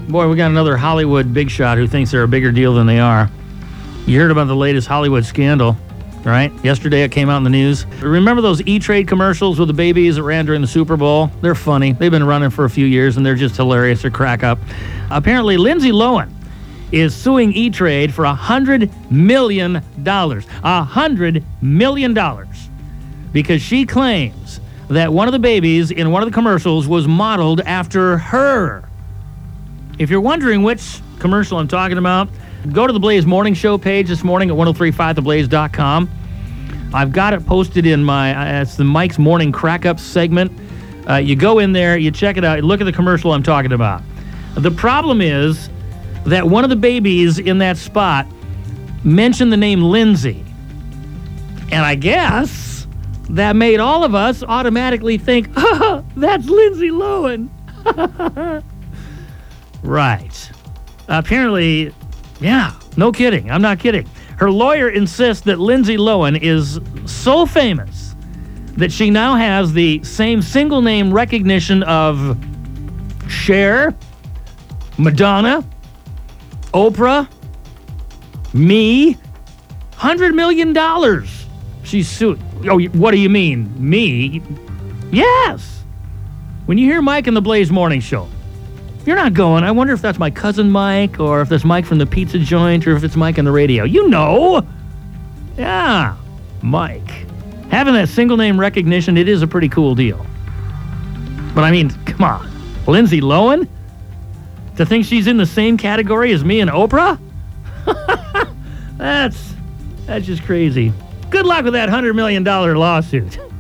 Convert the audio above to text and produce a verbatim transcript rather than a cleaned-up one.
Boy, we got another Hollywood big shot who thinks they're a bigger deal than they are. You heard about the latest Hollywood scandal, right? Yesterday it came out in the news. Remember those E-Trade commercials with the babies that ran during the Super Bowl? They're funny. They've been running for a few years, and they're just hilarious. They're crack up. Apparently, Lindsay Lohan is suing E-Trade for one hundred million dollars. one hundred million dollars. Because she claims that one of the babies in one of the commercials was modeled after her. If you're wondering which commercial I'm talking about, go to the Blaze Morning Show page this morning at ten thirty-five the blaze dot com. I've got it posted in my, uh, it's the Mike's Morning Crack-Up segment. Uh, you go in there, you check it out, look at the commercial I'm talking about. The problem is that one of the babies in that spot mentioned the name Lindsay. And I guess that made all of us automatically think, oh, that's Lindsay Lohan. Right. Apparently, yeah, no kidding. I'm not kidding. Her lawyer insists that Lindsay Lohan is so famous that she now has the same single name recognition of Cher, Madonna, Oprah, me. one hundred million dollars. She's sued. Oh, what do you mean? Me? Yes. When you hear Mike in the Blaze Morning Show, you're not going, I wonder if that's my cousin Mike, or if that's Mike from the pizza joint, or if it's Mike on the radio. You know. Yeah, Mike. Having that single name recognition, it is a pretty cool deal. But I mean, come on. Lindsay Lohan? To think she's in the same category as me and Oprah? that's, that's just crazy. Good luck with that one hundred million dollars lawsuit.